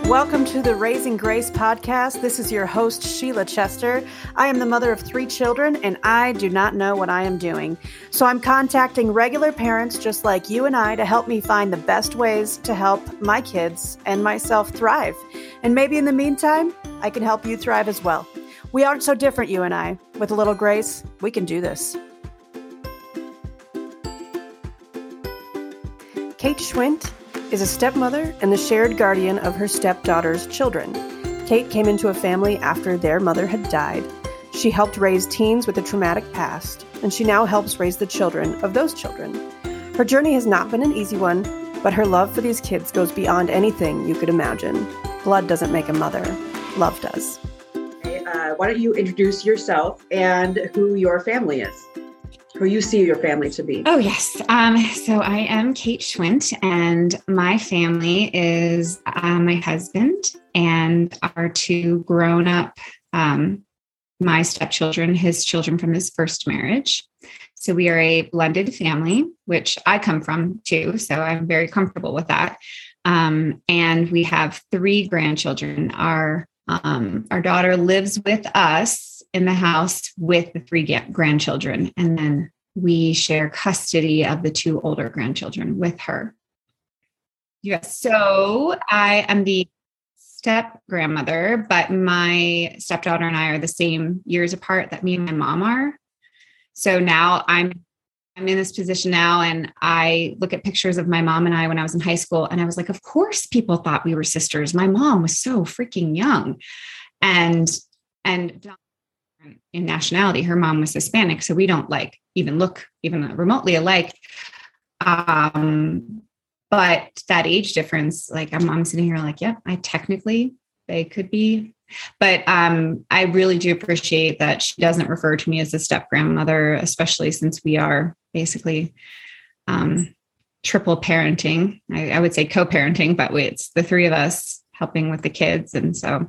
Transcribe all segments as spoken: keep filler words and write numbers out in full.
Welcome to the Raising Grace podcast. This is your host, Sheila Chester. I am the mother of three children, and I do not know what I am doing. So I'm contacting regular parents just like you and I to help me find the best ways to help my kids and myself thrive. And maybe in the meantime, I can help you thrive as well. We aren't so different, you and I. With a little grace, we can do this. Kate Schwint is a stepmother and the shared guardian of her stepdaughter's children. Kate came into a family after their mother had died. She helped raise teens with a traumatic past, and she now helps raise the children of those children. Her journey has not been an easy one, but her love for these kids goes beyond anything you could imagine. Blood doesn't make a mother. Love does. Uh, why don't you introduce yourself and who your family is? Who you see your family to be. Oh, yes. Um, so I am Kate Schwint, and my family is uh, my husband and our two grown-up, um, my stepchildren, his children from his first marriage. So we are a blended family, which I come from too. So I'm very comfortable with that. Um, and we have three grandchildren. Our, um, our daughter lives with us in the house with the three grandchildren. And then we share custody of the two older grandchildren with her. Yes. So I am the step grandmother, but my stepdaughter and I are the same years apart that me and my mom are. So now I'm, I'm in this position now, and I look at pictures of my mom and I when I was in high school, and I was like, of course people thought we were sisters. My mom was so freaking young. And, and in nationality, her mom was Hispanic, so we don't like even look even remotely alike. Um, but that age difference, like I'm, I'm sitting here like, yeah, I technically they could be, but um, I really do appreciate that she doesn't refer to me as a step grandmother, especially since we are basically um, triple parenting. I, I would say co-parenting, but it's the three of us helping with the kids, and so.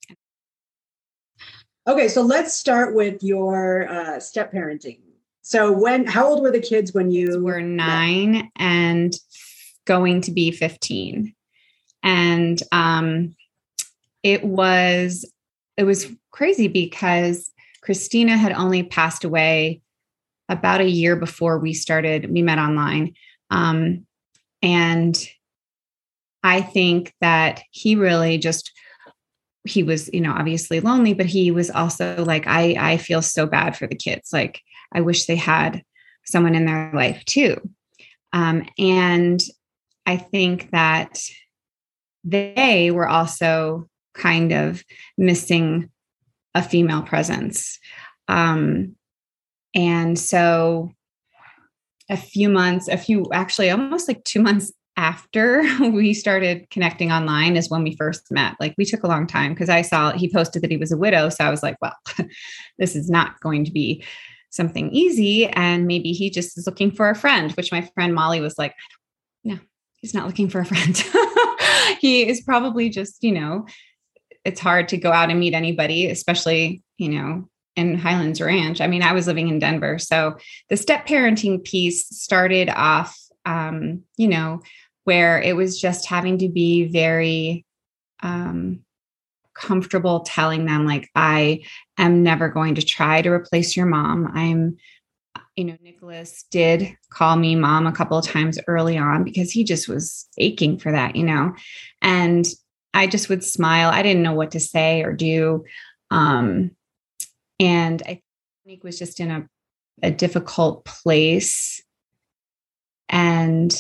Okay, so let's start with your uh, step parenting. So when, how old were the kids when you were nine met? And going to be fifteen? And um, it was, it was crazy because Christina had only passed away about a year before we started, we met online. Um, and I think that he really just he was, you know, obviously lonely, but he was also like, I, I feel so bad for the kids. Like, I wish they had someone in their life too. Um, and I think that they were also kind of missing a female presence. Um, and so a few months, a few, actually almost like two months after we started connecting online is when we first met. Like, we took a long time because I saw he posted that he was a widow. So I was like, well, this is not going to be something easy. And maybe he just is looking for a friend, which my friend Molly was like, no, he's not looking for a friend. He is probably just, you know, it's hard to go out and meet anybody, especially, you know, in Highlands Ranch. I mean, I was living in Denver. So the step parenting piece started off, um, you know, where it was just having to be very um, comfortable telling them, like, I am never going to try to replace your mom. I'm, you know, Nicholas did call me mom a couple of times early on because he just was aching for that, you know, and I just would smile. I didn't know what to say or do. Um, and I think was just in a, a difficult place. And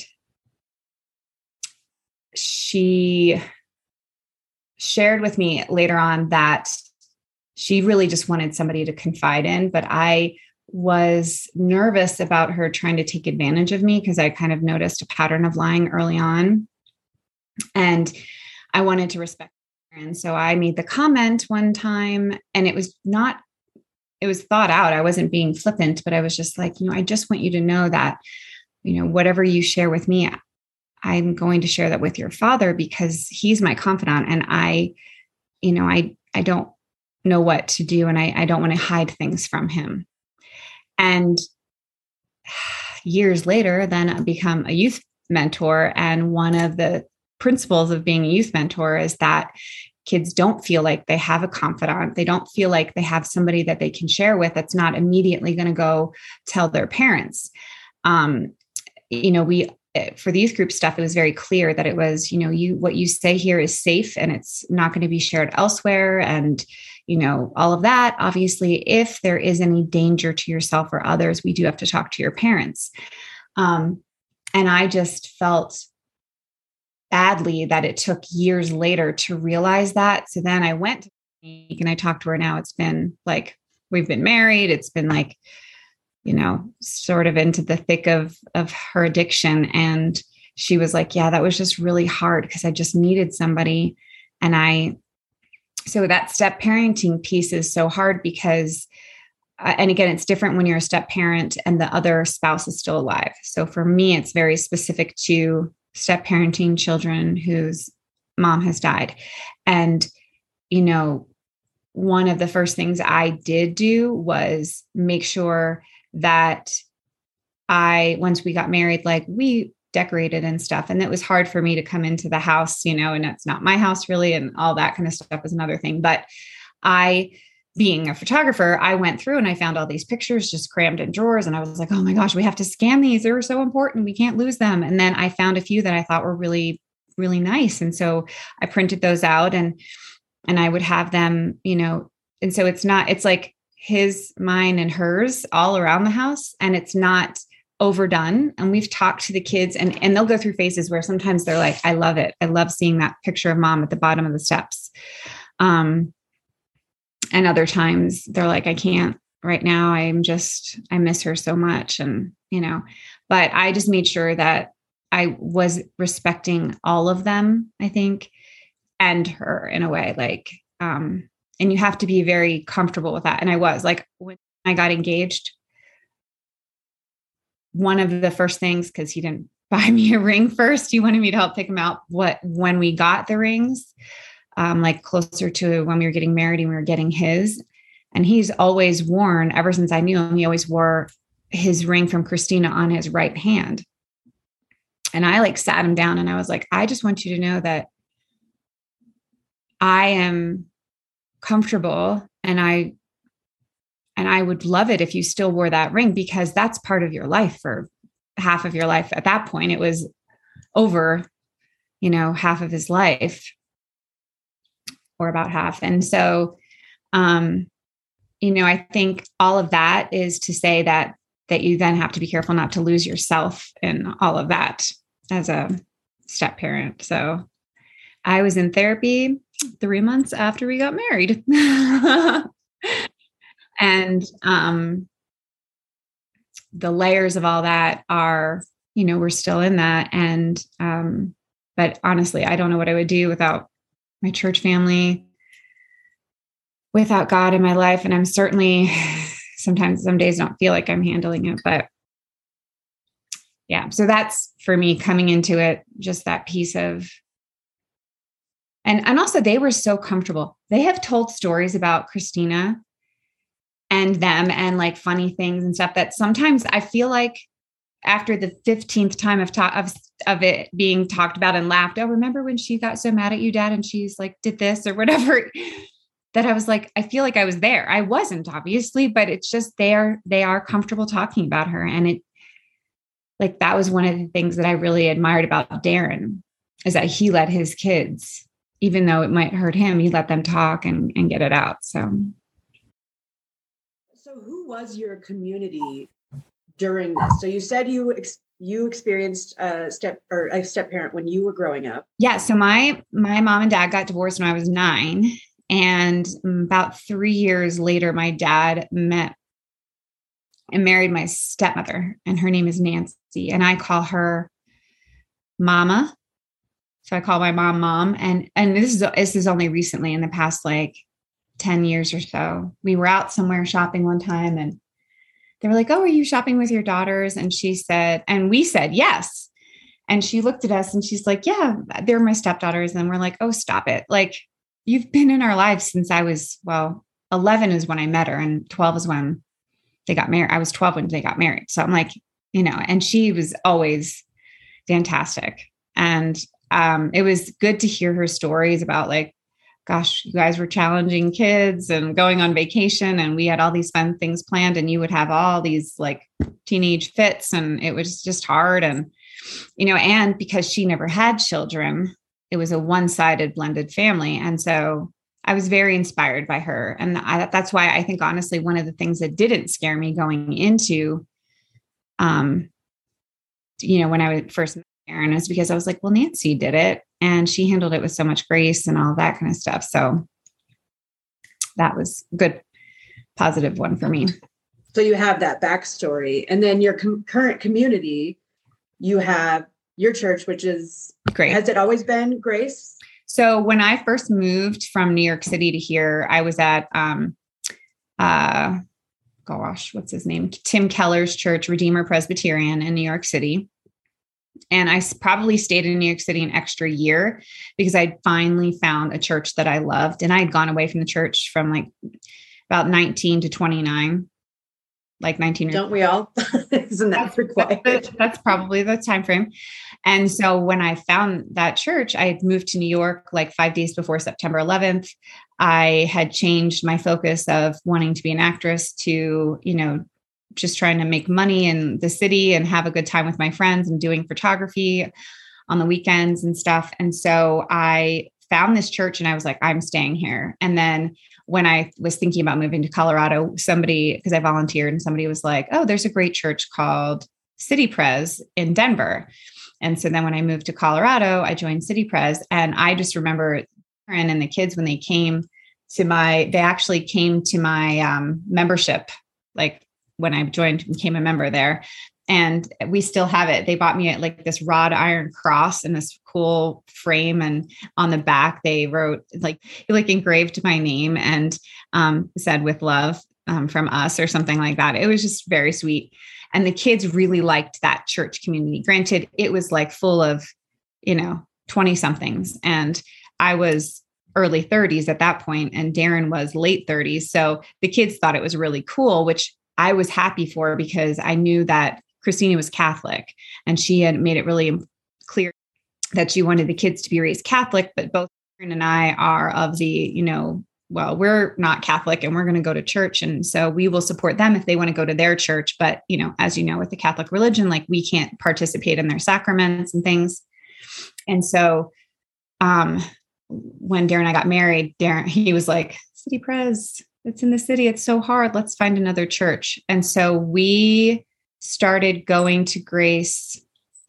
she shared with me later on that she really just wanted somebody to confide in, but I was nervous about her trying to take advantage of me because I kind of noticed a pattern of lying early on, and I wanted to respect her. And so I made the comment one time, and it was not, it was thought out. I wasn't being flippant, but I was just like, you know, I just want you to know that, you know, whatever you share with me, I'm going to share that with your father because he's my confidant. And I, you know, I, I don't know what to do. And I, I don't want to hide things from him. And years later, then I become a youth mentor. And one of the principles of being a youth mentor is that kids don't feel like they have a confidant. They don't feel like they have somebody that they can share with that's not immediately going to go tell their parents. Um, you know, we, for the youth group stuff, it was very clear that it was, you know, you, what you say here is safe and it's not going to be shared elsewhere. And, you know, all of that. Obviously, if there is any danger to yourself or others, we do have to talk to your parents. Um, and I just felt badly that it took years later to realize that. So then I went to Monique and I talked to her now. It's been like, we've been married. It's been like, you know, sort of into the thick of, of her addiction. And she was like, yeah, that was just really hard because I just needed somebody. And I, so that step parenting piece is so hard because, uh, and again, it's different when you're a step parent and the other spouse is still alive. So for me, it's very specific to step parenting children whose mom has died. And, you know, one of the first things I did do was make sure that I, once we got married, like we decorated and stuff. And it was hard for me to come into the house, you know, and it's not my house really. And all that kind of stuff was another thing. But I, being a photographer, I went through and I found all these pictures just crammed in drawers. And I was like, oh my gosh, we have to scan these. They're so important. We can't lose them. And then I found a few that I thought were really, really nice. And so I printed those out and, and I would have them, you know, and so it's not, it's like his, mine and hers all around the house. And it's not overdone. And we've talked to the kids and, and they'll go through phases where sometimes they're like, I love it. I love seeing that picture of mom at the bottom of the steps. Um, And other times they're like, I can't right now. I'm just, I miss her so much. And, you know, but I just made sure that I was respecting all of them, I think, and her in a way, like, um, and you have to be very comfortable with that. And I was like, when I got engaged, one of the first things, cause he didn't buy me a ring first, he wanted me to help pick him out. What, when we got the rings, Um, like closer to when we were getting married and we were getting his. And he's always worn, ever since I knew him, he always wore his ring from Christina on his right hand. And I like sat him down and I was like, I just want you to know that I am comfortable and I, and I would love it if you still wore that ring because that's part of your life for half of your life. At that point, it was over, you know, half of his life. Or about half. And so, um, you know, I think all of that is to say that, that you then have to be careful not to lose yourself in all of that as a step parent. So I was in therapy three months after we got married. And, um, the layers of all that are, you know, we're still in that. And, um, but honestly, I don't know what I would do without my church family, without God in my life. And I'm certainly sometimes some days don't feel like I'm handling it, but yeah. So that's for me coming into it, just that piece of, and, and also they were so comfortable. They have told stories about Christina and them and like funny things and stuff that sometimes I feel like after the fifteenth time of, ta- of, of it being talked about and laughed, oh, remember when she got so mad at you, Dad, and she's like, did this or whatever, that I was like, I feel like I was there. I wasn't obviously, but it's just, they are, they are comfortable talking about her. And it, like, that was one of the things that I really admired about Darren is that he let his kids, even though it might hurt him, he let them talk and, and get it out. So. So who was your community during this? So you said you ex- you experienced a step or a step parent when you were growing up. Yeah. So my my mom and dad got divorced when I was nine, and about three years later, my dad met and married my stepmother, and her name is Nancy, and I call her Mama. So I call my mom Mom, and and this is this is only recently in the past like ten years or so. We were out somewhere shopping one time, and they were like, oh, are you shopping with your daughters? And she said, and we said, yes. And she looked at us and she's like, yeah, they're my stepdaughters. And we're like, oh, stop it. Like, you've been in our lives since I was, well, eleven is when I met her and twelve is when they got married. I was twelve when they got married. So I'm like, you know, and she was always fantastic. And um, it was good to hear her stories about like, gosh, you guys were challenging kids and going on vacation, and we had all these fun things planned, and you would have all these like teenage fits, and it was just hard. And, you know, and because she never had children, it was a one-sided blended family. And so I was very inspired by her. And I, that's why I think, honestly, one of the things that didn't scare me going into, um, you know, when I was first met Erin, is because I was like, well, Nancy did it and she handled it with so much grace and all that kind of stuff. So that was a good, positive one for me. So you have that backstory, and then your com- current community, you have your church, which is great. Has it always been Grace? So when I first moved from New York City to here, I was at, um, uh, gosh, what's his name? Tim Keller's church, Redeemer Presbyterian in New York City. And I probably stayed in New York City an extra year because I'd finally found a church that I loved. And I had gone away from the church from like about nineteen to twenty-nine, like nineteen. Don't we all? Isn't that that's, required? That's, that's probably the time frame. And so when I found that church, I had moved to New York like five days before September eleventh. I had changed my focus of wanting to be an actress to, you know, just trying to make money in the city and have a good time with my friends and doing photography on the weekends and stuff. And so I found this church and I was like, I'm staying here. And then when I was thinking about moving to Colorado, somebody, because I volunteered, and somebody was like, oh, there's a great church called City Pres in Denver. And so then when I moved to Colorado, I joined City Pres. And I just remember Erin and the kids, when they came to my, they actually came to my um, membership, like when I joined, became a member there. And we still have it. They bought me at like this wrought iron cross and this cool frame. And on the back, they wrote like, like engraved my name and um, said with love um, from us or something like that. It was just very sweet. And the kids really liked that church community. Granted, it was like full of, you know, twenty somethings. And I was early thirties at that point, and Darren was late thirties. So the kids thought it was really cool, which I was happy for, because I knew that Christina was Catholic and she had made it really clear that she wanted the kids to be raised Catholic, but both Erin and I are of the, you know, well, we're not Catholic and we're going to go to church. And so we will support them if they want to go to their church. But, you know, as you know, with the Catholic religion, like we can't participate in their sacraments and things. And so um, when Darren and I got married, Darren, he was like, City Pres, it's in the city. It's so hard. Let's find another church. And so we started going to Grace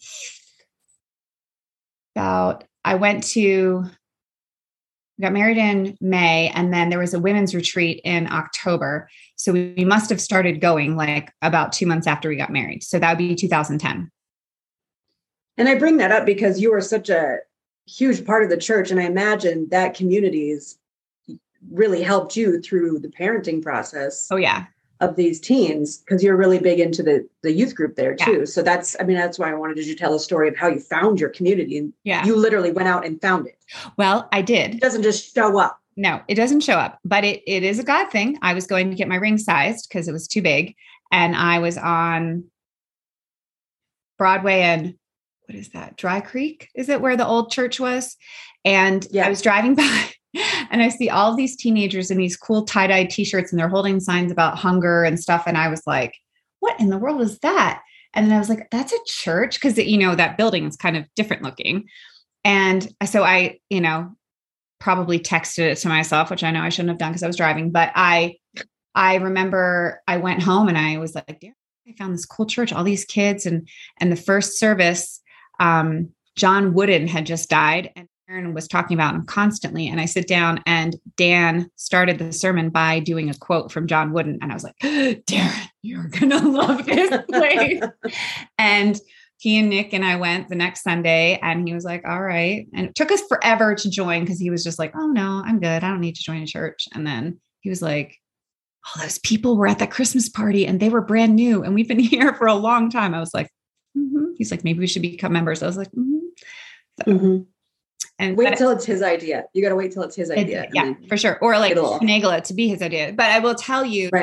about, I went to, got married in May, and then there was a women's retreat in October. So we, we must have started going like about two months after we got married. So that would be two thousand ten. And I bring that up because you were such a huge part of the church. And I imagine that community's really helped you through the parenting process. Oh yeah. Of these teens, because you're really big into the, the youth group there too. Yeah. So that's, I mean, that's why I wanted you to tell a story of how you found your community. And yeah. You literally went out and found it. Well, I did. It doesn't just show up. No, it doesn't show up, but it, it is a God thing. I was going to get my ring sized because it was too big. And I was on Broadway and what is that? Dry Creek? Is it where the old church was? And yeah. I was driving by and I see all of these teenagers in these cool tie-dye t-shirts, and they're holding signs about hunger and stuff. And I was like, what in the world is that? And then I was like, that's a church. Cause you know, that building is kind of different looking. And so I, you know, probably texted it to myself, which I know I shouldn't have done because I was driving, but I, I remember I went home and I was like, damn, I found this cool church, all these kids. And, and the first service, um, John Wooden had just died, and Erin was talking about him constantly. And I sit down and Dan started the sermon by doing a quote from John Wooden. And I was like, Darren, you're going to love this place. And he and Nick and I went the next Sunday, and he was like, all right. And it took us forever to join because he was just like, oh no, I'm good. I don't need to join a church. And then he was like, oh, those people were at that Christmas party and they were brand new and we've been here for a long time. I was like, mm-hmm. He's like, maybe we should become members. I was like, mm-hmm. So, mm-hmm. And wait till it's his idea. You got to wait till it's his idea. It, yeah, for sure. Or like finagle it to be his idea. But I will tell you, right. though,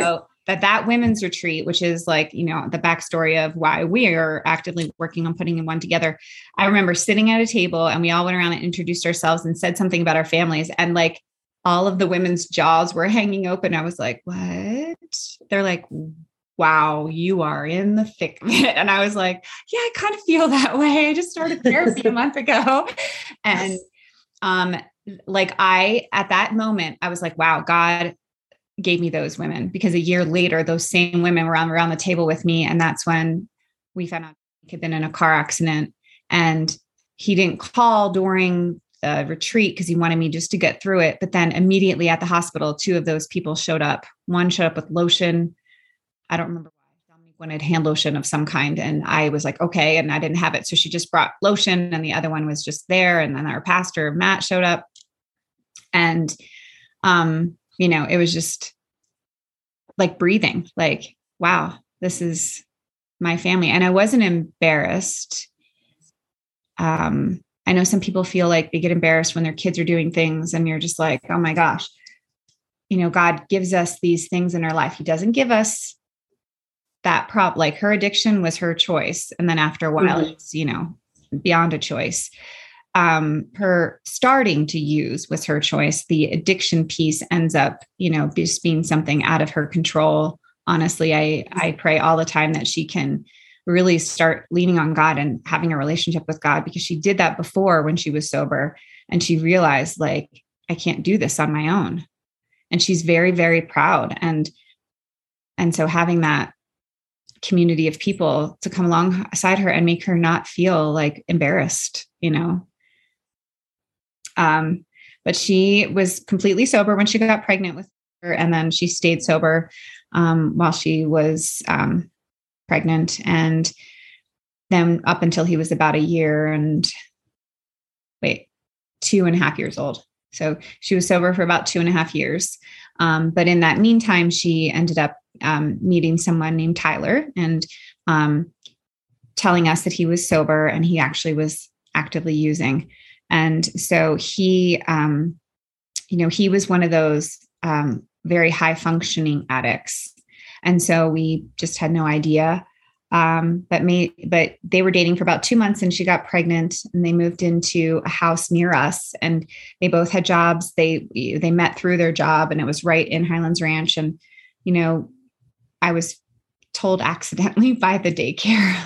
that that women's retreat, which is like, you know, the backstory of why we are actively working on putting one together. I remember sitting at a table and we all went around and introduced ourselves and said something about our families. And like all of the women's jaws were hanging open. I was like, what? They're like, wow, you are in the thick of it. And I was like, yeah, I kind of feel that way. I just started therapy a month ago. And um, like I, at that moment, I was like, wow, God gave me those women, because a year later, those same women were around, around the table with me. And that's when we found out he had been in a car accident, and he didn't call during the retreat because he wanted me just to get through it. But then immediately at the hospital, two of those people showed up. One showed up with lotion. I don't remember why. Dominique wanted hand lotion of some kind. And I was like, okay. And I didn't have it. So she just brought lotion, and the other one was just there. And then our pastor, Matt, showed up. And, um, you know, it was just like breathing, like, wow, this is my family. And I wasn't embarrassed. Um, I know some people feel like they get embarrassed when their kids are doing things, and you're just like, oh my gosh, you know, God gives us these things in our life. He doesn't give us that prop. Like her addiction was her choice. And then after a while, mm-hmm. it's, you know, beyond a choice. Um, her starting to use was her choice. The addiction piece ends up, you know, just being something out of her control. Honestly, I, I pray all the time that she can really start leaning on God and having a relationship with God, because she did that before when she was sober, and she realized, like, I can't do this on my own. And she's very, very proud. And, and so having that community of people to come alongside her and make her not feel like embarrassed, you know. Um, but she was completely sober when she got pregnant with her. And then she stayed sober, um, while she was, um, pregnant. And then up until he was about a year and wait, two and a half years old. So she was sober for about two and a half years. Um, but in that meantime, she ended up, um, meeting someone named Tyler, and, um, telling us that he was sober and he actually was actively using. And so he, um, you know, he was one of those, um, very high functioning addicts. And so we just had no idea. Um, but me, but they were dating for about two months and she got pregnant, and they moved into a house near us, and they both had jobs. They, they met through their job, and it was right in Highlands Ranch. And, you know, I was told accidentally by the daycare,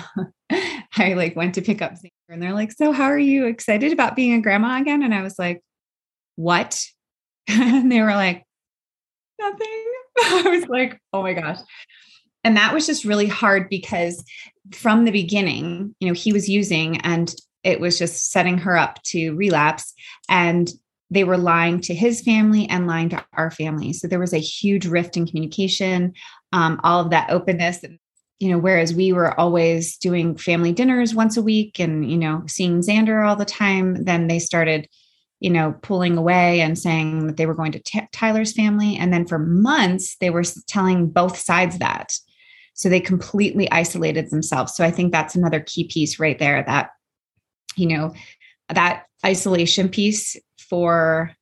I like went to pick up Xander, and they're like, so how are you excited about being a grandma again? And I was like, what? And they were like, nothing. I was like, oh my gosh. And that was just really hard, because from the beginning, you know, he was using, and it was just setting her up to relapse, and they were lying to his family and lying to our family. So there was a huge rift in communication, um, all of that openness, you know, whereas we were always doing family dinners once a week and, you know, seeing Xander all the time, then they started, you know, pulling away and saying that they were going to t- Tyler's family. And then for months, they were telling both sides that. So they completely isolated themselves. So I think that's another key piece right there, that, you know, that isolation piece for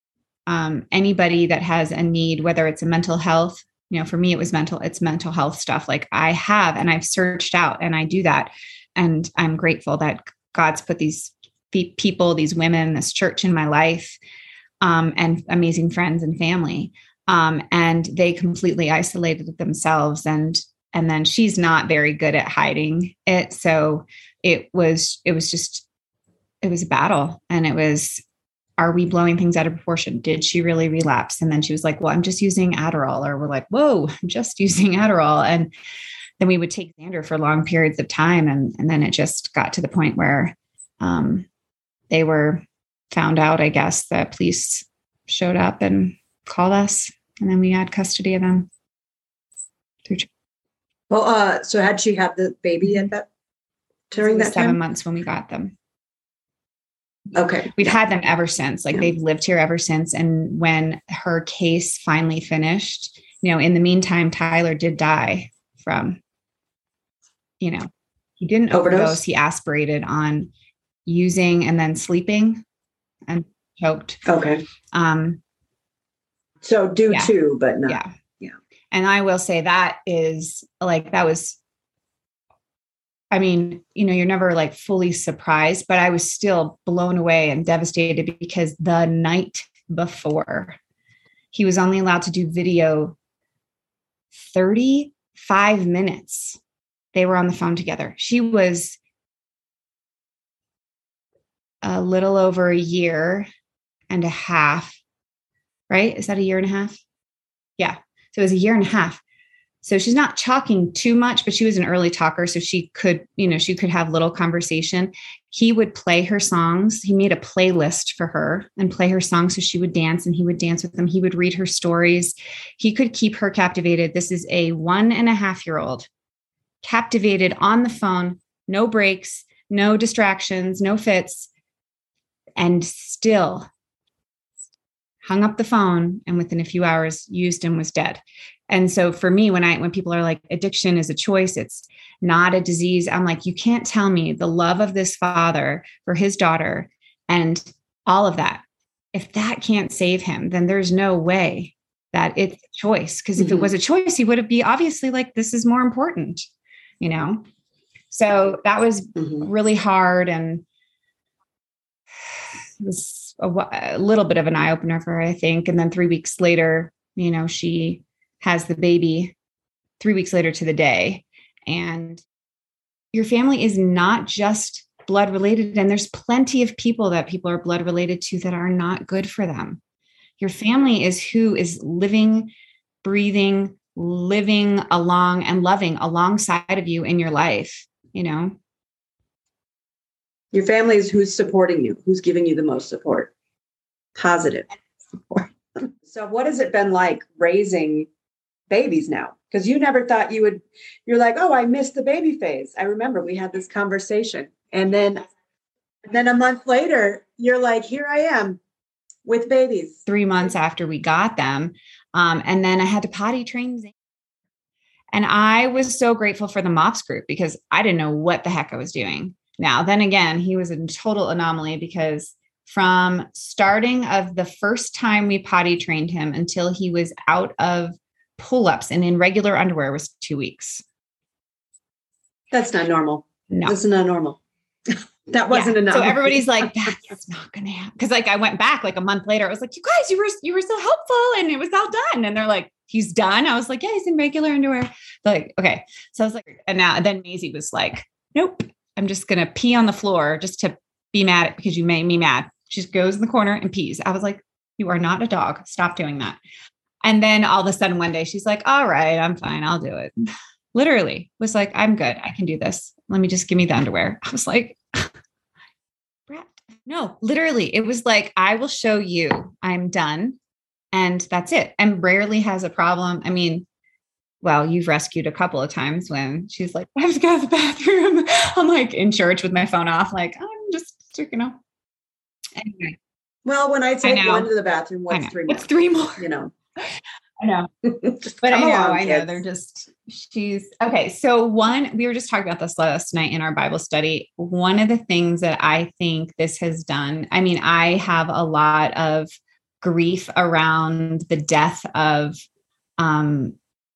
um, anybody that has a need, whether it's a mental health, you know, for me, it was mental, it's mental health stuff. Like I have, and I've searched out, and I do that. And I'm grateful that God's put these people, these women, this church in my life, um, and amazing friends and family. Um, and they completely isolated themselves. And, and then she's not very good at hiding it. So it was, it was just, it was a battle. And it was, are we blowing things out of proportion? Did she really relapse? And then she was like, well, I'm just using Adderall. Or we're like, whoa, I'm just using Adderall. And then we would take Xander for long periods of time. And, and then it just got to the point where, um, they were found out, I guess, that police showed up and called us, and then we had custody of them. Well, uh, so had she had the baby at that during that seven time? months when we got them. Okay. We've had them ever since. Like yeah. They've lived here ever since. And when her case finally finished, you know, in the meantime, Tyler did die from, you know, he didn't overdose. overdose. He aspirated on using and then sleeping and choked. Okay. Um, so due yeah. to, but not. Yeah. Yeah. And I will say that is like, that was, I mean, you know, you're never like fully surprised, but I was still blown away and devastated because the night before he was only allowed to do video thirty-five minutes. They were on the phone together. She was a little over a year and a half, right? Is that a year and a half? Yeah. So it was a year and a half. So she's not talking too much, but she was an early talker. So she could, you know, she could have little conversation. He would play her songs. He made a playlist for her and play her songs. So she would dance and he would dance with them. He would read her stories. He could keep her captivated. This is a one and a half year old captivated on the phone, no breaks, no distractions, no fits, and still hung up the phone. And within a few hours used and was dead. And so for me, when I, when people are like, addiction is a choice, it's not a disease. I'm like, you can't tell me the love of this father for his daughter and all of that. If that can't save him, then there's no way that it's a choice. Because if mm-hmm. it was a choice, he would have be obviously like, this is more important, you know? So that was mm-hmm. really hard. And it was a, a little bit of an eye opener for her, I think. And then three weeks later, you know, she has the baby three weeks later to the day. And your family is not just blood related. And there's plenty of people that people are blood related to that are not good for them. Your family is who is living, breathing, living along and loving alongside of you in your life, you know? Your family is who's supporting you, who's giving you the most support, positive support. So what has it been like raising babies now? Because you never thought you would, you're like, oh, I missed the baby phase. I remember we had this conversation. And then, and then a month later, you're like, here I am with babies. Three months after we got them. Um, and then I had to potty train Zane. And I was so grateful for the MOPS group because I didn't know what the heck I was doing. Now, then again, he was a total anomaly because from starting of the first time we potty trained him until he was out of pull-ups and in regular underwear was two weeks. That's not normal. No, that's not normal. That wasn't yeah. enough. So everybody's like, that's not going to happen. Cause like I went back like a month later, I was like, you guys, you were, you were so helpful and it was all done. And they're like, he's done. I was like, yeah, he's in regular underwear. They're like, okay. So I was like, and now, and then Maisie was like, nope, I'm just going to pee on the floor just to be mad at because you made me mad. She just goes in the corner and pees. I was like, you are not a dog. Stop doing that. And then all of a sudden one day she's like, all right, I'm fine. I'll do it. Literally was like, I'm good. I can do this. Let me just give me the underwear. I was like, Brat. No, literally. It was like, I will show you I'm done. And that's it. And rarely has a problem. I mean, well, you've rescued a couple of times when she's like, I have to go to the bathroom. I'm like in church with my phone off. Like, I'm just, you know, anyway. Well, when I take I one to the bathroom, what's three more? What's three more? You know. I know, but I know, along, I know they're just, she's okay. So one, we were just talking about this last night in our Bible study. One of the things that I think this has done, I mean, I have a lot of grief around the death of um,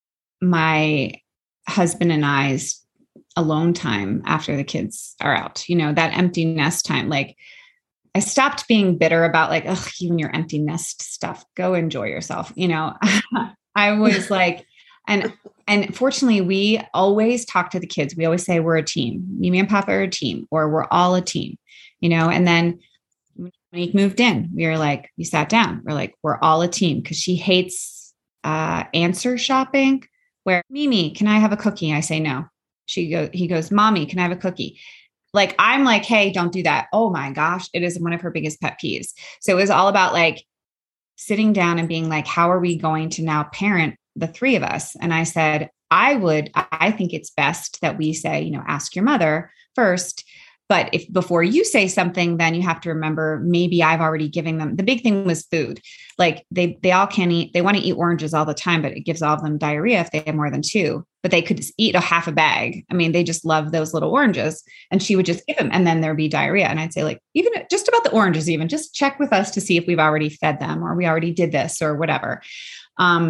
my husband and I's alone time after the kids are out, you know, that empty nest time. Like, I stopped being bitter about like, oh, you and your empty nest stuff, go enjoy yourself. You know, I was like, and, and fortunately we always talk to the kids. We always say we're a team. Mimi and Papa are a team, or we're all a team, you know? And then when he moved in, we were like, we sat down, we're like, we're all a team. Cause she hates uh, answer shopping where Mimi, can I have a cookie? I say, no. She goes, he goes, Mommy, can I have a cookie? Like, I'm like, hey, don't do that. Oh my gosh. It is one of her biggest pet peeves. So it was all about like sitting down and being like, how are we going to now parent the three of us? And I said, I would, I think it's best that we say, you know, ask your mother first. But if before you say something, then you have to remember, maybe I've already given them. The big thing was food. Like they, they all can eat, they want to eat oranges all the time, but it gives all of them diarrhea if they have more than two, but they could just eat a half a bag. I mean, they just love those little oranges and she would just give them and then there'd be diarrhea. And I'd say like, even just about the oranges, even just check with us to see if we've already fed them or we already did this or whatever. Um,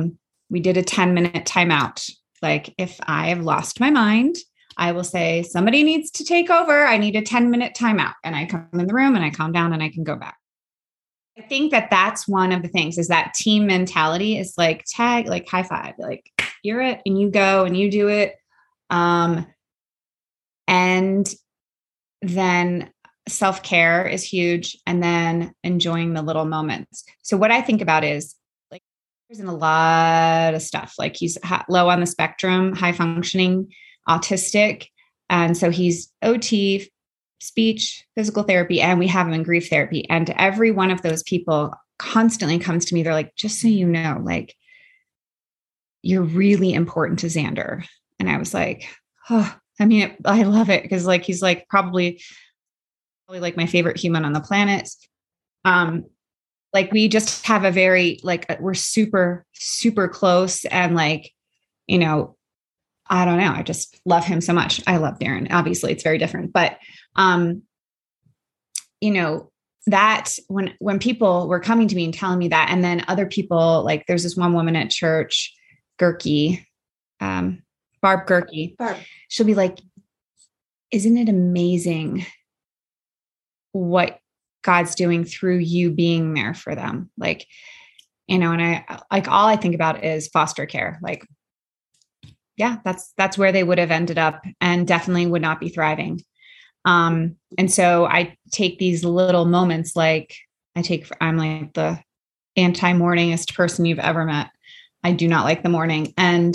we did a ten minute timeout. Like if I have lost my mind, I will say, somebody needs to take over. I need a ten minute timeout. And I come in the room and I calm down and I can go back. I think that that's one of the things is that team mentality is like tag, like high five, like you're it and you go and you do it. Um, and then self-care is huge. And then enjoying the little moments. So what I think about is like, there's in a lot of stuff, like he's low on the spectrum, high functioning, autistic. And so he's O T, speech, physical therapy, and we have him in grief therapy. And every one of those people constantly comes to me. They're like, just so you know, like, you're really important to Xander. And I was like, oh, I mean, it, I love it. Cause like, he's like probably, probably like my favorite human on the planet. Um, like we just have a very, like, we're super, super close. And like, you know, I don't know. I just love him so much. I love Darren. Obviously it's very different, but, um, you know, that when, when people were coming to me and telling me that, and then other people, like there's this one woman at church, Gerke, um, Barb Gerke, Barb. She'll be like, isn't it amazing what God's doing through you being there for them? Like, you know, and I, like, all I think about is foster care. Like, yeah, that's, that's where they would have ended up and definitely would not be thriving. Um, and so I take these little moments, like I take, I'm like the anti-morningest person you've ever met. I do not like the morning. And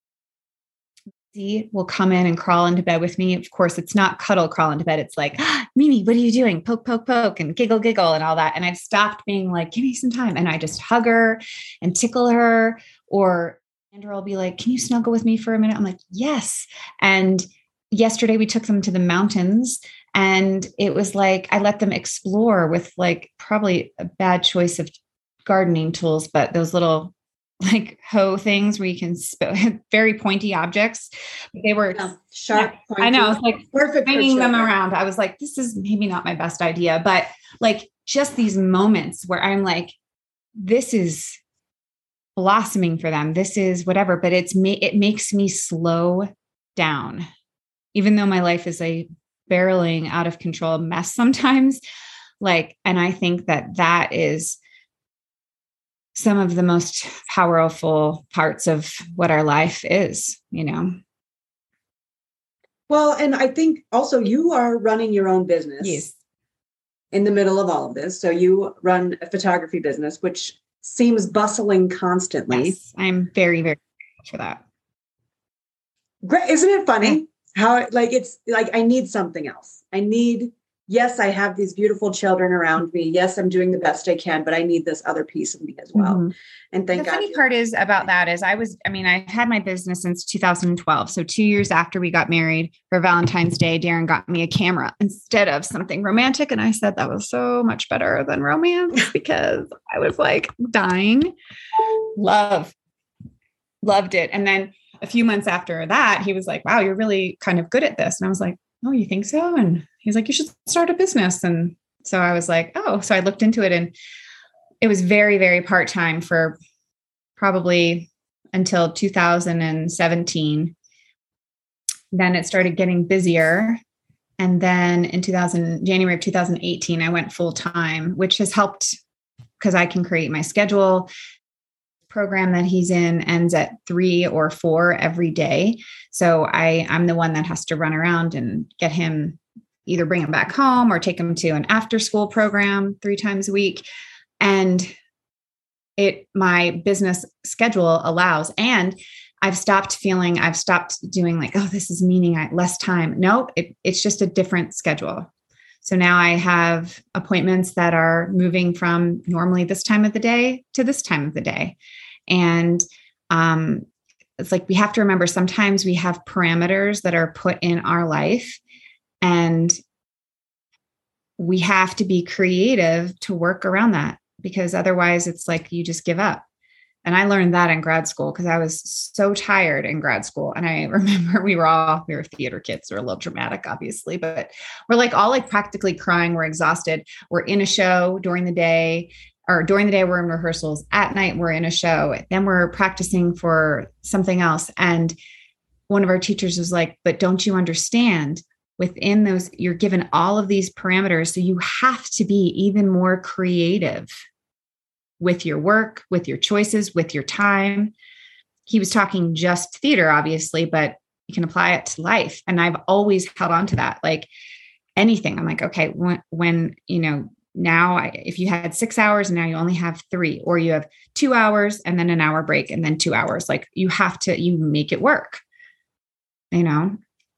he will come in and crawl into bed with me. Of course, it's not cuddle crawl into bed. It's like, ah, Mimi, what are you doing? Poke, poke, poke, and giggle, giggle, and all that. And I've stopped being like, give me some time. And I just hug her and tickle her. Or Andrew will be like, can you snuggle with me for a minute? I'm like, yes. And yesterday we took them to the mountains, and it was like, I let them explore with like probably a bad choice of gardening tools, but those little like hoe things where you can sp- very pointy objects. They were yeah, sharp. Yeah, I know. It's like perfect bringing them around. I was like, this is maybe not my best idea, but like just these moments where I'm like, this is blossoming for them. This is whatever, but it's me. It makes me slow down, even though my life is a barreling out of control mess sometimes. Like, and I think that that is some of the most powerful parts of what our life is, you know? Well, and I think also you are running your own business. Yes. In the middle of all of this. So you run a photography business, which seems bustling constantly. Yes, I'm very, very grateful for that. Great. Isn't it funny how like, it's like, I need something else. I need, yes, I have these beautiful children around me. Yes, I'm doing the best I can, but I need this other piece of me as well. Mm-hmm. And thank the God. The funny part is about that is I was, I mean, I've had my business since two thousand twelve. So two years after we got married for Valentine's Day, Darren got me a camera instead of something romantic. And I said, that was so much better than romance because I was like dying. Love, loved it. And then a few months after that, he was like, wow, you're really kind of good at this. And I was like, oh, you think so? And he's like, you should start a business. And so I was like, oh, so I looked into it, and it was very, very part-time for probably until two thousand seventeen. Then it started getting busier. And then in two thousand, January of two thousand eighteen, I went full-time, which has helped because I can create my schedule. Program that he's in ends at three or four every day. So I, I'm the one that has to run around and get him, either bring him back home or take him to an after school program three times a week. And it, my business schedule allows, and I've stopped feeling, I've stopped doing like, oh, this is meaning I less time. No, it, it's just a different schedule. So now I have appointments that are moving from normally this time of the day to this time of the day. And um, it's like, we have to remember sometimes we have parameters that are put in our life, and we have to be creative to work around that, because otherwise it's like you just give up. And I learned that in grad school because I was so tired in grad school. And I remember we were all, we were theater kids. We were a little dramatic, obviously, but we're like all like practically crying. We're exhausted. We're in a show during the day. or during the day we're in rehearsals, at night we're in a show, then we're practicing for something else. And one of our teachers was like, but don't you understand, within those, you're given all of these parameters. So you have to be even more creative with your work, with your choices, with your time. He was talking just theater, obviously, but you can apply it to life. And I've always held on to that. Like anything, I'm like, okay, when, when you know, now I, if you had six hours and now you only have three, or you have two hours and then an hour break and then two hours, like you have to, you make it work, you know?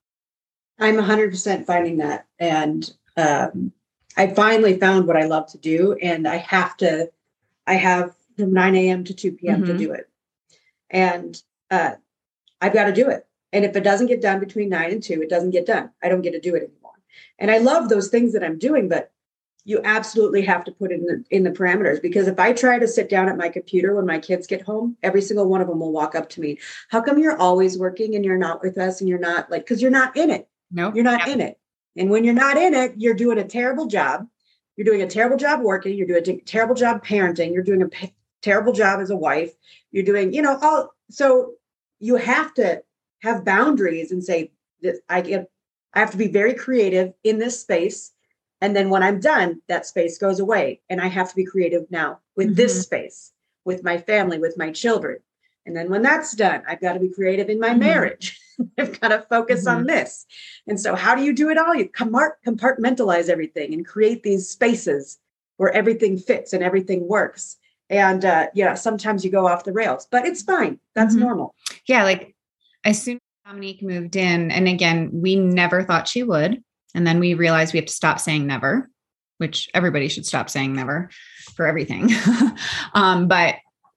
I'm one hundred percent finding that. And um, I finally found what I love to do. And I have to, I have from nine a.m. to two p.m. Mm-hmm. to do it. And uh, I've got to do it. And if it doesn't get done between nine and two, it doesn't get done. I don't get to do it anymore. And I love those things that I'm doing, but you absolutely have to put it in the, in the parameters, because if I try to sit down at my computer when my kids get home, every single one of them will walk up to me. How come you're always working and you're not with us? And you're not like, because you're not in it. No, nope. You're not in it. And when you're not in it, you're doing a terrible job. You're doing a terrible job working. You're doing a terrible job parenting. You're doing a p- terrible job as a wife. You're doing, you know, all. So you have to have boundaries and say that I get, I have to be very creative in this space. And then when I'm done, that space goes away. And I have to be creative now with mm-hmm. this space, with my family, with my children. And then when that's done, I've got to be creative in my mm-hmm. marriage. I've got to focus mm-hmm. on this. And so how do you do it all? You compartmentalize everything and create these spaces where everything fits and everything works. And uh, yeah, sometimes you go off the rails, but it's fine. That's mm-hmm. normal. Yeah. Like as soon as Dominique moved in, and again, we never thought she would. And then we realized we have to stop saying never, which everybody should stop saying never for everything. um, but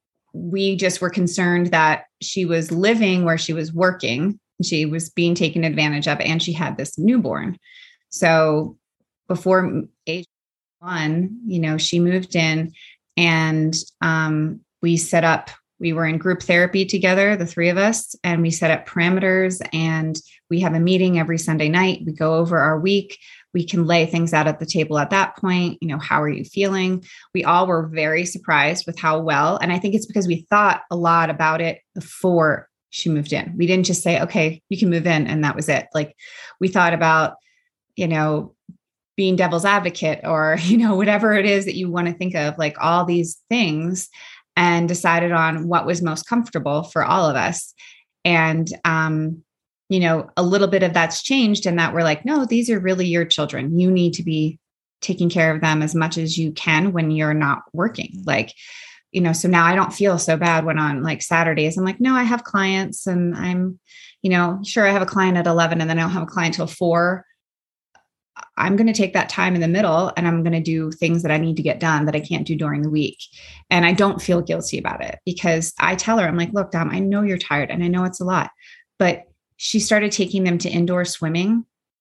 we just were concerned that she was living where she was working. She was being taken advantage of, and she had this newborn. So before age one, you know, she moved in, and um, we set up, we were in group therapy together, the three of us, and we set up parameters, and we have a meeting every Sunday night. We go over our week. We can lay things out at the table at that point. You know, how are you feeling? We all were very surprised with how well. And I think it's because we thought a lot about it before she moved in. We didn't just say, okay, you can move in, and that was it. Like we thought about, you know, being devil's advocate, or, you know, whatever it is that you want to think of, like all these things, and decided on what was most comfortable for all of us. And, um, you know, a little bit of that's changed, and that we're like, no, these are really your children. You need to be taking care of them as much as you can when you're not working. Like, you know, so now I don't feel so bad when on like Saturdays, I'm like, no, I have clients, and I'm, you know, sure, I have a client at eleven, and then I don't have a client till four. I'm going to take that time in the middle, and I'm going to do things that I need to get done that I can't do during the week. And I don't feel guilty about it, because I tell her, I'm like, look, Dom, I know you're tired, and I know it's a lot, but she started taking them to indoor swimming.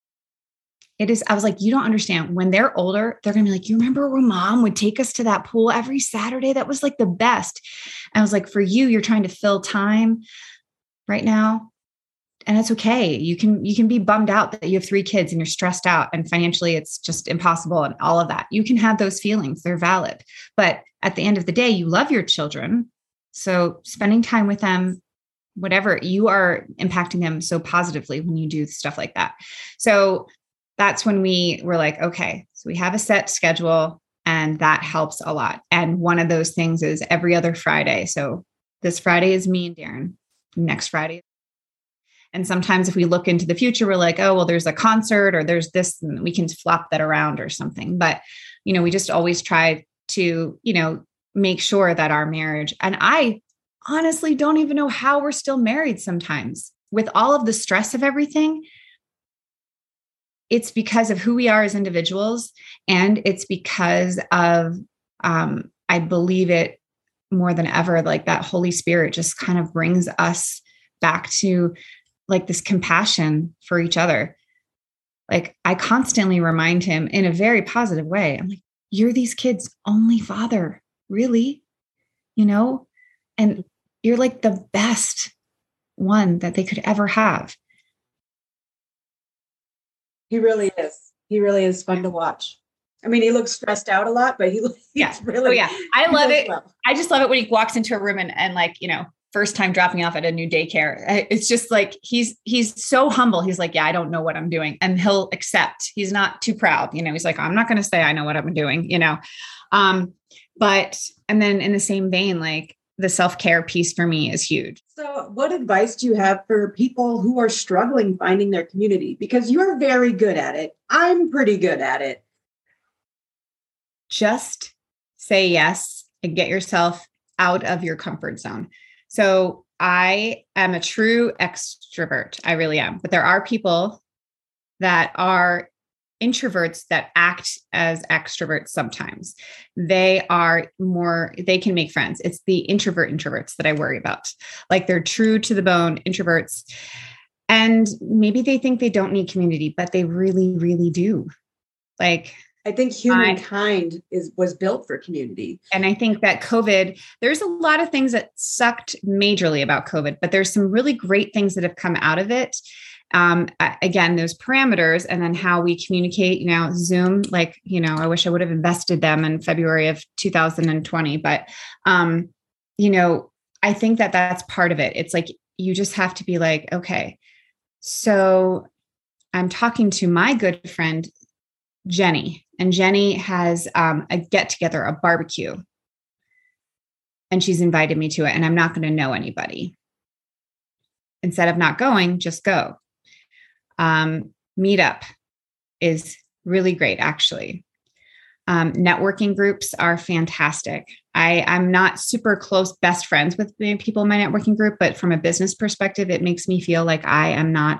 It is, I was like, you don't understand. When they're older, they're going to be like, you remember when mom would take us to that pool every Saturday? That was like the best. And I was like, for you, you're trying to fill time right now. And it's okay. You can, you can be bummed out that you have three kids and you're stressed out and financially it's just impossible and all of that. You can have those feelings. They're valid. But at the end of the day, you love your children. So spending time with them, whatever, you are impacting them so positively when you do stuff like that. So that's when we were like, okay, so we have a set schedule, and that helps a lot. And one of those things is every other Friday. So this Friday is me and Darren. Next Friday. And sometimes if we look into the future, we're like, oh, well, there's a concert or there's this, and we can flop that around or something. But, you know, we just always try to, you know, make sure that our marriage, and I honestly don't even know how we're still married sometimes with all of the stress of everything. It's because of who we are as individuals. And it's because of, um, I believe it more than ever, like that Holy Spirit just kind of brings us back to like this compassion for each other. Like I constantly remind him in a very positive way. I'm like, you're these kids' only father, really, you know, and you're like the best one that they could ever have. He really is. He really is fun to watch. I mean, he looks stressed out a lot, but he looks yeah. really, oh yeah. I love it. Well. I just love it when he walks into a room and, and like, you know, first time dropping off at a new daycare. It's just like, he's, he's so humble. He's like, yeah, I don't know what I'm doing. And he'll accept. He's not too proud. You know, he's like, I'm not going to say I know what I'm doing, you know? Um, but, and then in the same vein, like the self-care piece for me is huge. So what advice do you have for people who are struggling finding their community? Because you're very good at it. I'm pretty good at it. Just say yes and get yourself out of your comfort zone. So I am a true extrovert. I really am. But there are people that are introverts that act as extroverts sometimes. They are more, they can make friends. It's the introvert introverts that I worry about. Like they're true to the bone introverts. And maybe they think they don't need community, but they really, really do. Like, I think humankind I, is was built for community. And I think that COVID, there's a lot of things that sucked majorly about COVID, but there's some really great things that have come out of it. Um, again, those parameters and then how we communicate, you know, Zoom, like, you know, I wish I would have invested them in February of two thousand twenty, but, um, you know, I think that that's part of it. It's like, you just have to be like, okay, so I'm talking to my good friend, Jenny, and Jenny has um, a get together, a barbecue, and she's invited me to it, and I'm not going to know anybody. Instead of not going, just go. Um, meetup is really great, actually. Um, networking groups are fantastic. I, I'm not super close best friends with people in my networking group, but from a business perspective, it makes me feel like I am not,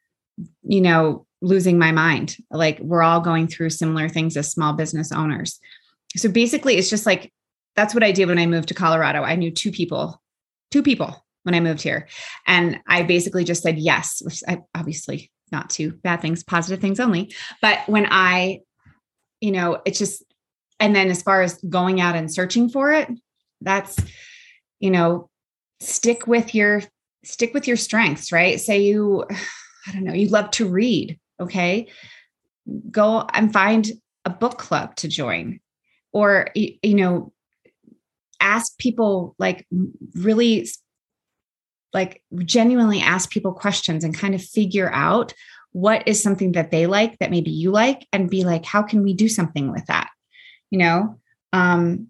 you know, losing my mind. Like we're all going through similar things as small business owners. So basically it's just like, that's what I did when I moved to Colorado. I knew two people, two people when I moved here. And I basically just said yes, which I obviously not two bad things, positive things only. But when I, you know, it's just, and then as far as going out and searching for it, that's, you know, stick with your, stick with your strengths, right? Say you, I don't know, you love to read. Okay. Go and find a book club to join, or, you know, ask people, like really like genuinely ask people questions and kind of figure out what is something that they like that maybe you like, and be like, how can we do something with that? You know, um,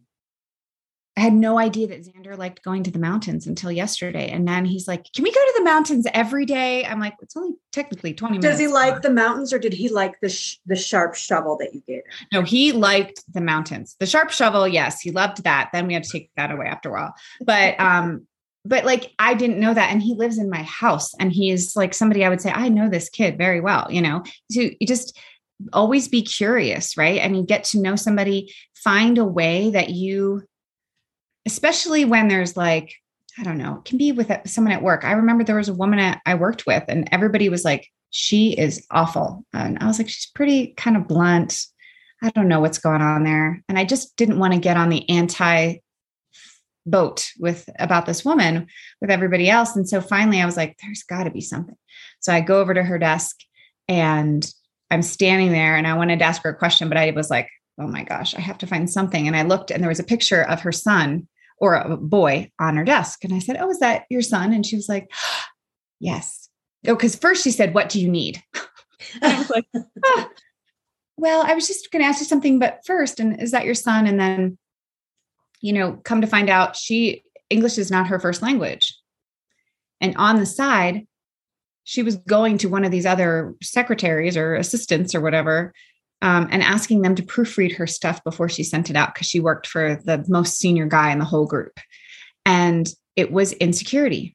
I had no idea that Xander liked going to the mountains until yesterday. And then he's like, can we go to the mountains every day? I'm like, it's only technically twenty minutes. Does he like the mountains, or did he like the sh- the sharp shovel that you gave him? No, he liked the mountains. The sharp shovel, yes, he loved that. Then we had to take that away after a while. But, um, but like, I didn't know that. And he lives in my house, and he is like somebody I would say, I know this kid very well, you know, so you just always be curious, right? And you get to know somebody, find a way that you, especially when there's like, I don't know, it can be with someone at work. I remember there was a woman I worked with, and everybody was like, she is awful. And I was like, she's pretty kind of blunt. I don't know what's going on there. And I just didn't want to get on the anti boat with about this woman with everybody else. And so finally I was like, there's got to be something. So I go over to her desk, and I'm standing there, and I wanted to ask her a question, but I was like, oh my gosh, I have to find something. And I looked, and there was a picture of her son, or a boy, on her desk. And I said, oh, is that your son? And she was like, yes. Oh, because first she said, what do you need? And I was like, oh, well, I was just going to ask you something, but first, and is that your son? And then, you know, come to find out, she, English is not her first language. And on the side, she was going to one of these other secretaries or assistants or whatever, Um, and asking them to proofread her stuff before she sent it out, because she worked for the most senior guy in the whole group. And it was insecurity.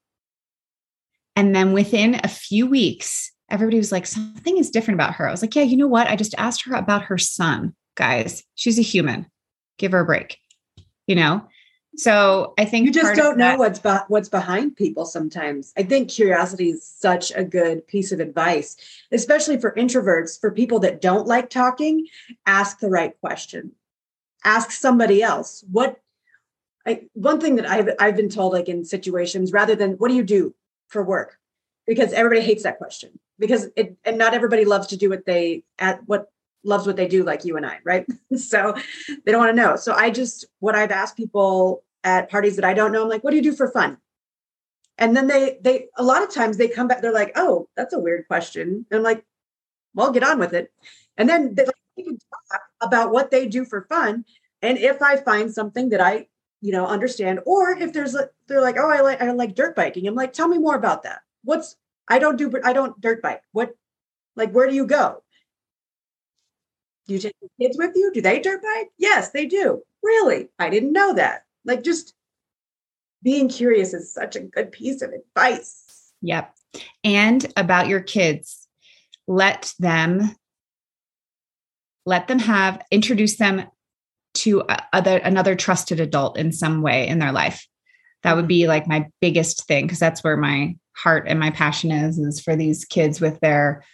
And then within a few weeks, everybody was like, something is different about her. I was like, yeah, you know what? I just asked her about her son. Guys, she's a human. Give her a break. You know? So I think you just don't know that, what's be- what's behind people sometimes. I think curiosity is such a good piece of advice, especially for introverts. For people that don't like talking, ask the right question. Ask somebody else. What? I, one thing that I've I've been told, like in situations, rather than what do you do for work, because everybody hates that question, because it and not everybody loves to do what they at what loves what they do like you and I, right? So they don't want to know. So I just, what I've asked people at parties that I don't know, I'm like, what do you do for fun? And then they, they, a lot of times they come back, they're like, oh, that's a weird question. And I'm like, well, get on with it. And then they, like, they can talk about what they do for fun. And if I find something that I, you know, understand, or if there's a, they're like, oh, I like, I like dirt biking. I'm like, tell me more about that. What's, I don't do, I don't dirt bike. What, like, where do you go? Do you take your kids with you? Do they dirt bike? Yes, they do. Really? I didn't know that. Like, just being curious is such a good piece of advice. Yep. And about your kids, let them, let them have, introduce them to other, another trusted adult in some way in their life. That would be like my biggest thing, because that's where my heart and my passion is, is for these kids with their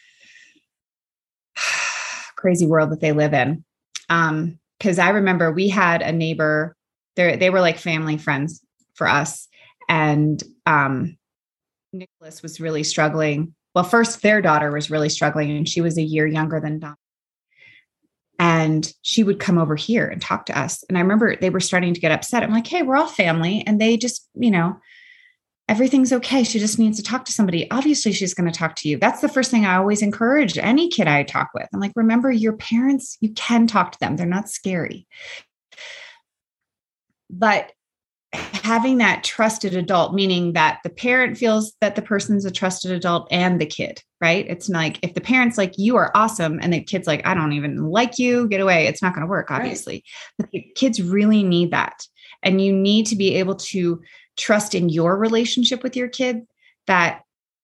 crazy world that they live in. Um, cause I remember we had a neighbor there, they were like family friends for us. And, um, Nicholas was really struggling. Well, first their daughter was really struggling, and she was a year younger than Don. And she would come over here and talk to us. And I remember they were starting to get upset. I'm like, hey, we're all family. And they just, you know, everything's okay. She just needs to talk to somebody. Obviously, she's going to talk to you. That's the first thing I always encourage any kid I talk with. I'm like, remember, your parents, you can talk to them. They're not scary. But having that trusted adult, meaning that the parent feels that the person's a trusted adult and the kid, right? It's like, if the parent's like, you are awesome, and the kid's like, I don't even like you, get away. It's not going to work, obviously. Right. But the kids really need that. And you need to be able to trust in your relationship with your kid, that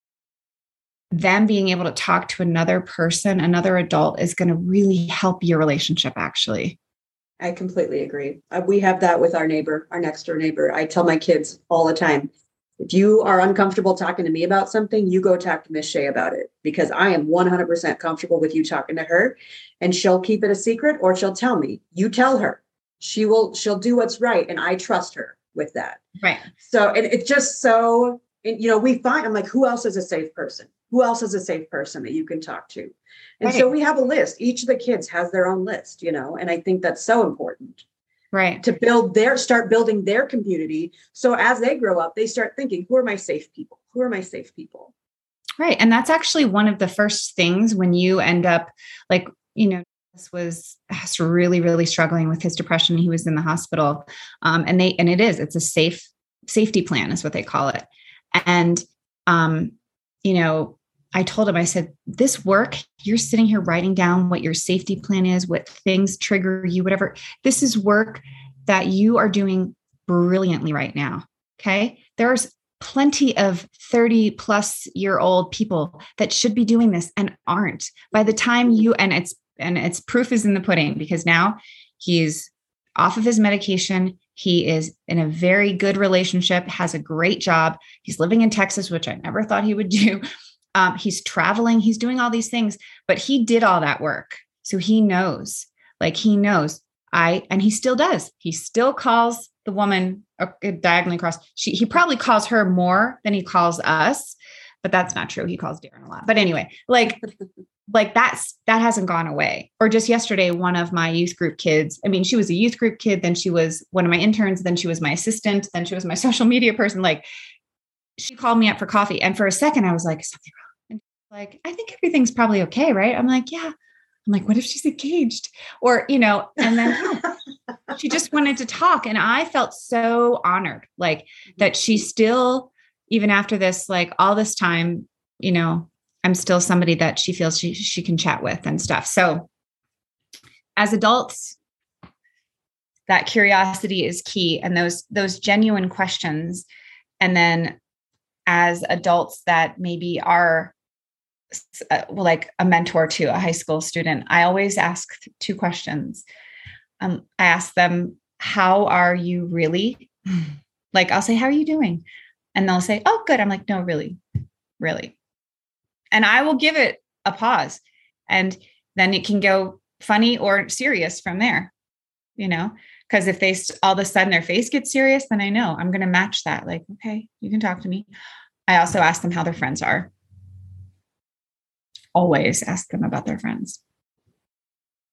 them being able to talk to another person, another adult, is going to really help your relationship, actually. I completely agree. Uh, we have that with our neighbor, our next door neighbor. I tell my kids all the time, if you are uncomfortable talking to me about something, you go talk to Miss Shea about it, because I am one hundred percent comfortable with you talking to her, and she'll keep it a secret, or she'll tell me. You tell her. She will, she'll do what's right. And I trust her with that. Right. So, and it's just so, and, you know, we find, I'm like, who else is a safe person? Who else is a safe person that you can talk to? And right. So we have a list. Each of the kids has their own list, you know, and I think that's so important. Right. To build their, start building their community. So as they grow up, they start thinking, who are my safe people? Who are my safe people? Right. And that's actually one of the first things when you end up, like, you know, this was really, really struggling with his depression. He was in the hospital. Um, and they, and it is, it's a safe safety plan is what they call it. And, um, you know, I told him, I said, this work, you're sitting here writing down what your safety plan is, what things trigger you, whatever. This is work that you are doing brilliantly right now. Okay. There's plenty of thirty plus year old people that should be doing this and aren't. By the time you, and it's, and it's proof is in the pudding, because now he's off of his medication. He is in a very good relationship, has a great job. He's living in Texas, which I never thought he would do. Um, he's traveling, he's doing all these things, but he did all that work. So he knows, like he knows I, and he still does. He still calls the woman uh, diagonally across. She, he probably calls her more than he calls us, but that's not true. He calls Darren a lot, but anyway, like, like that's, that hasn't gone away. Or just yesterday, one of my youth group kids, I mean, she was a youth group kid, then she was one of my interns, then she was my assistant, then she was my social media person. Like, she called me up for coffee. And for a second I was like, something wrong. And like, I think everything's probably okay. Right. I'm like, yeah. I'm like, what if she's engaged? Or, you know, and then she just wanted to talk. And I felt so honored, like that she still, even after this, like all this time, you know, I'm still somebody that she feels she, she can chat with and stuff. So as adults, that curiosity is key. And those, those genuine questions. And then as adults that maybe are uh, like a mentor to a high school student, I always ask two questions. Um, I ask them, how are you really? Like, I'll say, how are you doing? And they'll say, oh, good. I'm like, no, really, really. And I will give it a pause, and then it can go funny or serious from there, you know, because if they all of a sudden their face gets serious, then I know I'm going to match that. Like, okay, you can talk to me. I also ask them how their friends are. Always ask them about their friends.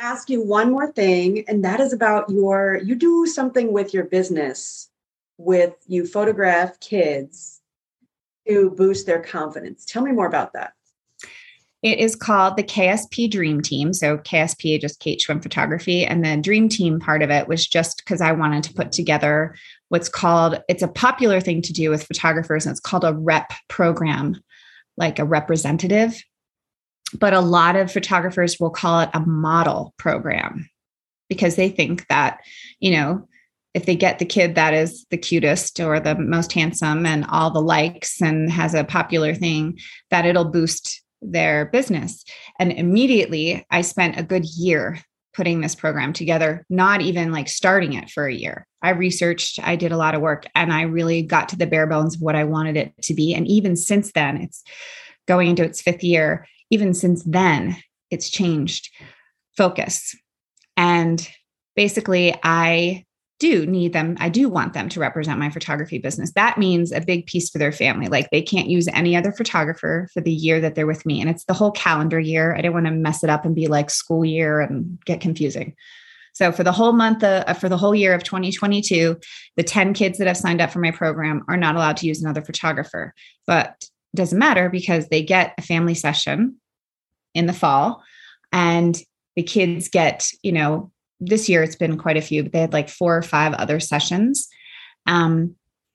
ask you one more thing, and that is about your, you do something with your business with you photograph kids to boost their confidence. Tell me more about that. It is called the K S P Dream Team. So K S P, just Kate Schwimm Photography. And the Dream Team part of it was just because I wanted to put together what's called, it's a popular thing to do with photographers, and it's called a rep program, like a representative. But a lot of photographers will call it a model program because they think that, you know, if they get the kid that is the cutest or the most handsome and all the likes and has a popular thing, that it'll boost their business. And immediately I spent a good year putting this program together, not even like starting it for a year. I researched, I did a lot of work, and I really got to the bare bones of what I wanted it to be. And even since then, it's going into its fifth year. Even since then, it's changed focus. And basically, I do need them. I do want them to represent my photography business. That means a big piece for their family. Like they can't use any other photographer for the year that they're with me. And it's the whole calendar year. I didn't want to mess it up and be like school year and get confusing. So for the whole month, uh, for the whole year of twenty twenty-two, the ten kids that have signed up for my program are not allowed to use another photographer. But it doesn't matter because they get a family session in the fall, and the kids get, you know, this year it's been quite a few, but they had like four or five other sessions. Um,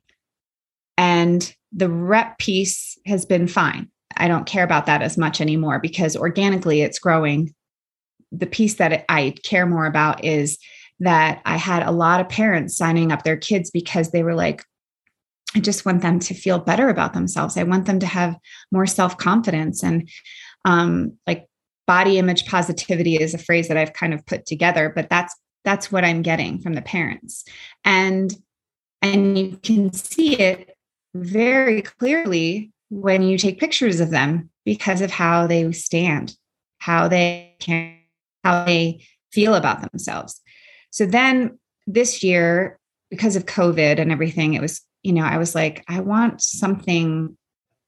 and the rep piece has been fine. I don't care about that as much anymore because organically it's growing. The piece that I care more about is that I had a lot of parents signing up their kids because they were like, I just want them to feel better about themselves. I want them to have more self-confidence. And um, like body image positivity is a phrase that I've kind of put together, but that's, that's what I'm getting from the parents. And, and you can see it very clearly when you take pictures of them because of how they stand, how they can, how they feel about themselves. So then this year, because of COVID and everything, it was, you know, I was like, I want something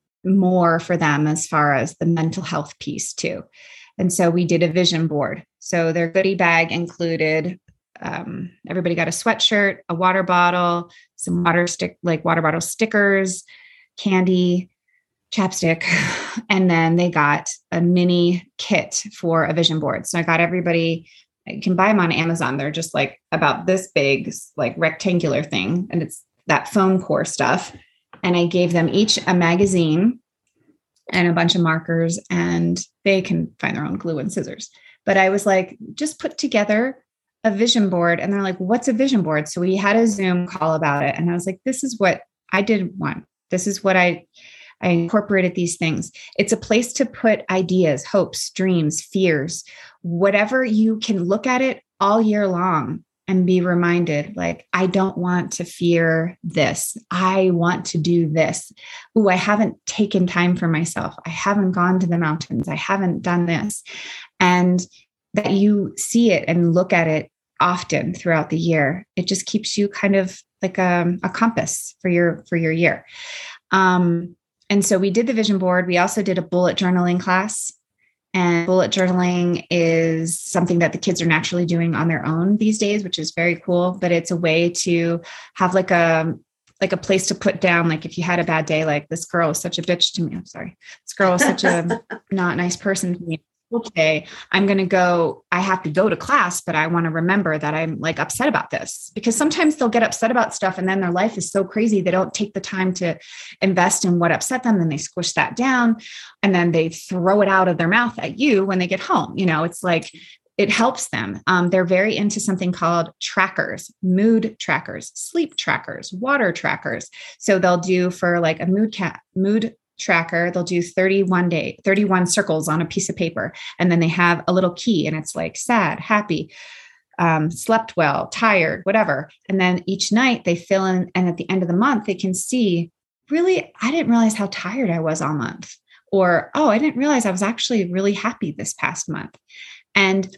more for them as far as the mental health piece too. And so we did a vision board. So their goodie bag included, um, everybody got a sweatshirt, a water bottle, some water stick, like water bottle stickers, candy, chapstick, and then they got a mini kit for a vision board. So I got everybody, you can buy them on Amazon. They're just like about this big, like rectangular thing. And it's that foam core stuff. And I gave them each a magazine and a bunch of markers, and they can find their own glue and scissors. But I was like, just put together a vision board. And they're like, what's a vision board? So we had a Zoom call about it. And I was like, this is what I did want. This is what I, I incorporated these things. It's a place to put ideas, hopes, dreams, fears, whatever. You can look at it all year long and be reminded, like, I don't want to fear this. I want to do this. Ooh, I haven't taken time for myself. I haven't gone to the mountains. I haven't done this. And that you see it and look at it often throughout the year. It just keeps you kind of like a, a compass for your, for your year. Um, and so we did the vision board. We also did a bullet journaling class. And bullet journaling is something that the kids are naturally doing on their own these days, which is very cool. But it's a way to have like a like a place to put down, like if you had a bad day, like this girl is such a bitch to me. I'm sorry. This girl is such a not nice person to me. Okay, I'm going to go, I have to go to class, but I want to remember that I'm like upset about this, because sometimes they'll get upset about stuff and then their life is so crazy. They don't take the time to invest in what upset them. Then they squish that down and then they throw it out of their mouth at you when they get home. You know, it's like, it helps them. Um, they're very into something called trackers, mood trackers, sleep trackers, water trackers. So they'll do for like a mood cat, mood tracker, they'll do thirty-one day, thirty-one circles on a piece of paper. And then they have a little key and it's like sad, happy, um, slept well, tired, whatever. And then each night they fill in. And at the end of the month, they can see, really, I didn't realize how tired I was all month. Or, oh, I didn't realize I was actually really happy this past month. And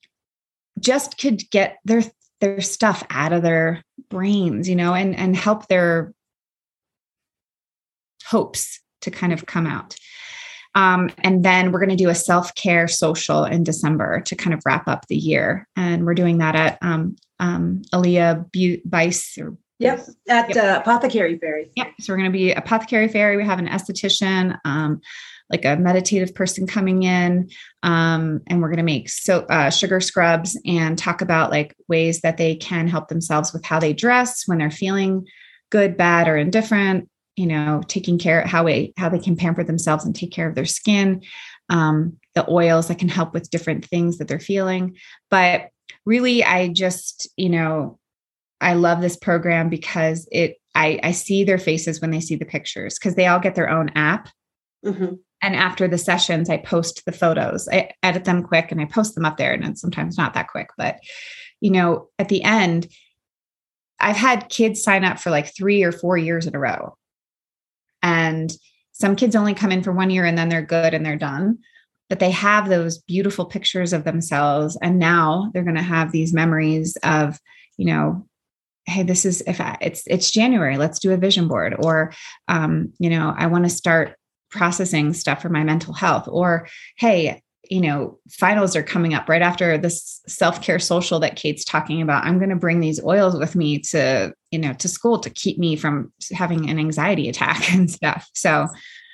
just could get their, their stuff out of their brains, you know, and, and help their hopes to kind of come out. Um, and then we're going to do a self-care social in December to kind of wrap up the year. And we're doing that at um, um, Aaliyah Bice. Or, yep, at yep. Uh, Apothecary Fairy. Yep. So we're going to be Apothecary Fairy. We have an esthetician, um, like a meditative person coming in, um, and we're going to make so uh, sugar scrubs and talk about like ways that they can help themselves with how they dress when they're feeling good, bad, or indifferent. You know, taking care how we how they can pamper themselves and take care of their skin, um, the oils that can help with different things that they're feeling. But really, I just, you know, I love this program because it I, I see their faces when they see the pictures, because they all get their own app. Mm-hmm. And after the sessions, I post the photos. I edit them quick and I post them up there, and it's sometimes not that quick. But, you know, at the end, I've had kids sign up for like three or four years in a row. And some kids only come in for one year and then they're good and they're done, but they have those beautiful pictures of themselves. And now they're going to have these memories of, you know, hey, this is, if I, it's, it's January, let's do a vision board, or, um, you know, I want to start processing stuff for my mental health, or, hey, you know, finals are coming up right after this self-care social that Kate's talking about. I'm going to bring these oils with me to, you know, to school to keep me from having an anxiety attack and stuff. So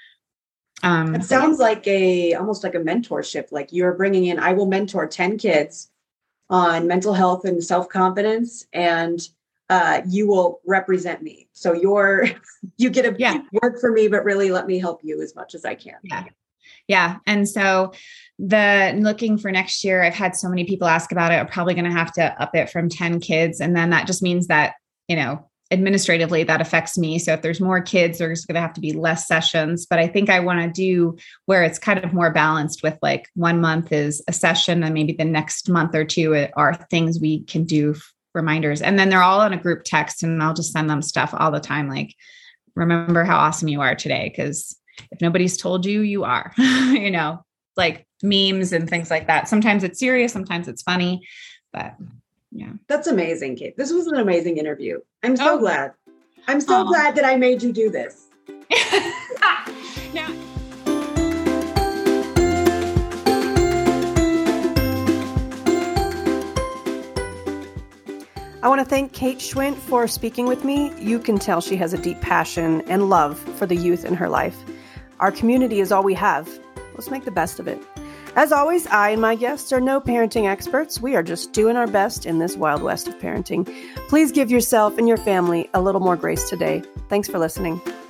um, it sounds yeah. like a, almost like a mentorship. Like you're bringing in, I will mentor ten kids on mental health and self-confidence, and uh, you will represent me. So you're, you get to yeah. work for me, but really let me help you as much as I can. Yeah. Yeah. And so the looking for next year, I've had so many people ask about it. I'm probably going to have to up it from ten kids. And then that just means that, you know, administratively that affects me. So if there's more kids, there's going to have to be less sessions. But I think I want to do where it's kind of more balanced with like one month is a session and maybe the next month or two are things we can do reminders. And then they're all on a group text and I'll just send them stuff all the time. Like, remember how awesome you are today. Because if nobody's told you, you are, you know, like memes and things like that. Sometimes it's serious, sometimes it's funny, but yeah. That's amazing, Kate. This was an amazing interview. I'm so oh. glad. I'm so oh. glad that I made you do this. now, I want to thank Kate Schwint for speaking with me. You can tell she has a deep passion and love for the youth in her life. Our community is all we have. Let's make the best of it. As always, I and my guests are no parenting experts. We are just doing our best in this wild west of parenting. Please give yourself and your family a little more grace today. Thanks for listening.